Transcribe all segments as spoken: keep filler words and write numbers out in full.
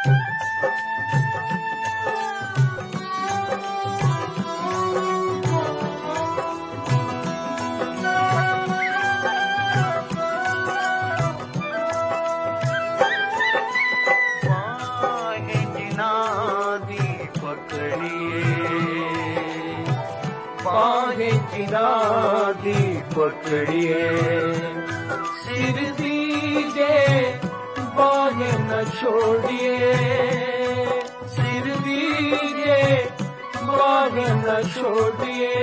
बाहें जिना दी पकड़िए, सिर दीजे बाहें न छोड़िए, सिर दीजे बाहें न छोड़िए,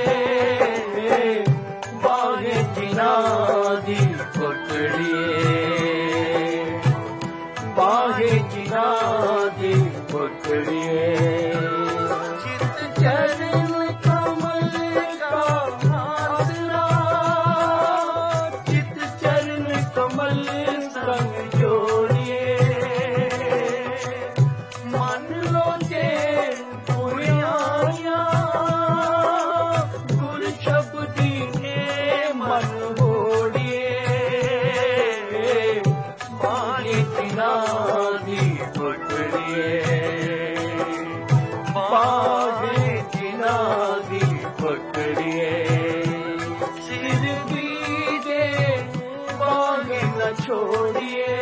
बाहें जिना दी पकड़िए, बाहें जिना दी पकड़िए। छोड़िए,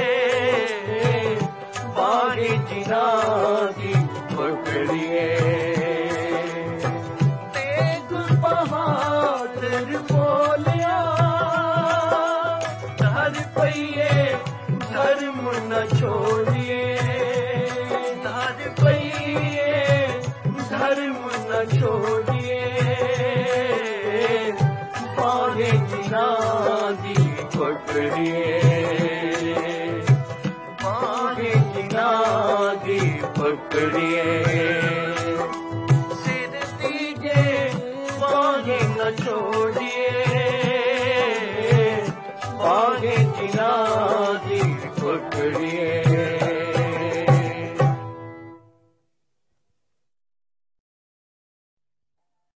बाहें जिना दी पकड़िए। तेग बहादुर बोलिया, धर पइए धर्म न छोड़िए, धर पइए धर्म न छोड़िए, बाहें जिना दी पकड़िए, बाहें जिना दी पकड़िए। सिर दीजे बाहें न छोड़िए, बाहें जिना दी पकड़िए।